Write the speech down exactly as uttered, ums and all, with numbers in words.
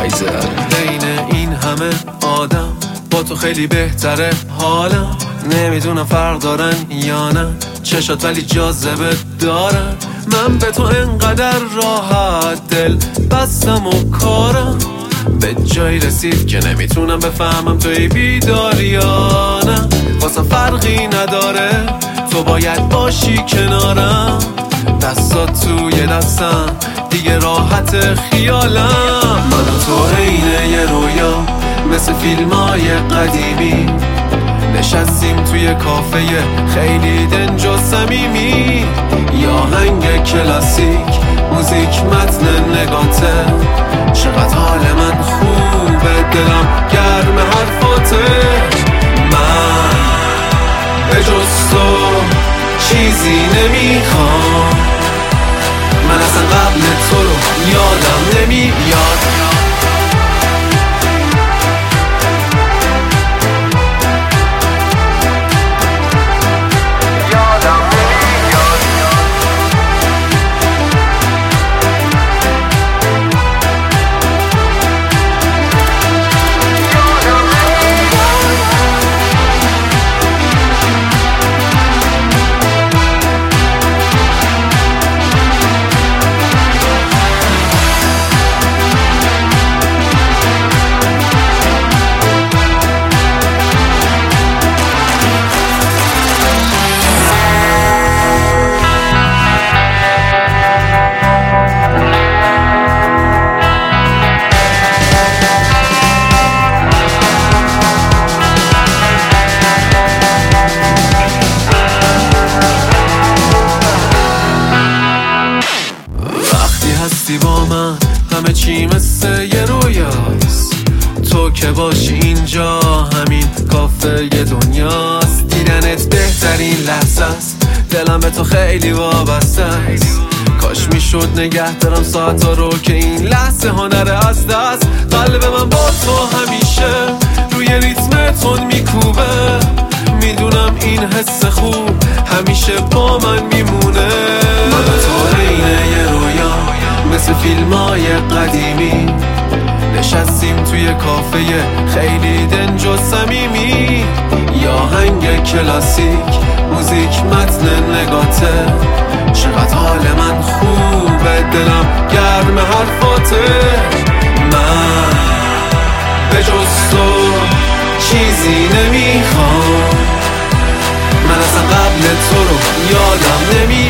میگذره. بین این همه آدم با تو خیلی بهتره حالم، نمیدونم فرق دارن یا نه چشات ولی جاذبه دارن. من به تو انقدر راحت دل بستم و کارم به جایی رسید که نمیتونم بفهمم توی بیداری یا نه. واسه فرقی نداره تو باید باشی کنارم، دستات توی دستم دیگه راحت خیالم. من و تو عین یه رویا مثل فیلمای قدیمی، نشستیم توی کافه خیلی دنج و صمیمی. یا هنگ کلاسیک موزیک متن نگاته، چقدر حال من خوبه دلم گرم حرفاته. من به جز تو چیزی نمیخوام، من اصلا قبل تو رو یادم نمیاد. هستی با من همه چی مثل یه رویاست، تو که باشی اینجا همین کافه یه دنیاست. دیدنت بهترین لحظه است، دلم به تو خیلی وابسته است. کاش میشد نگه دارم ساعت ها رو که این لحظه ها نره از دست. قلب من با تو همیشه روی ریتم تون میکوبه، میدونم این حس خوب همیشه با من میمونه. من تو عین یه رویا مثل فیلمای قدیمی، نشستیم توی کافه خیلی دنج و صمیمی. یا هنگ کلاسیک موزیک متن نگاته، چقدر حال من خوبه دلم گرم حرفاته. من به جز تو چیزی نمیخوام، من اصلا قبل تو رو یادم نمیاد.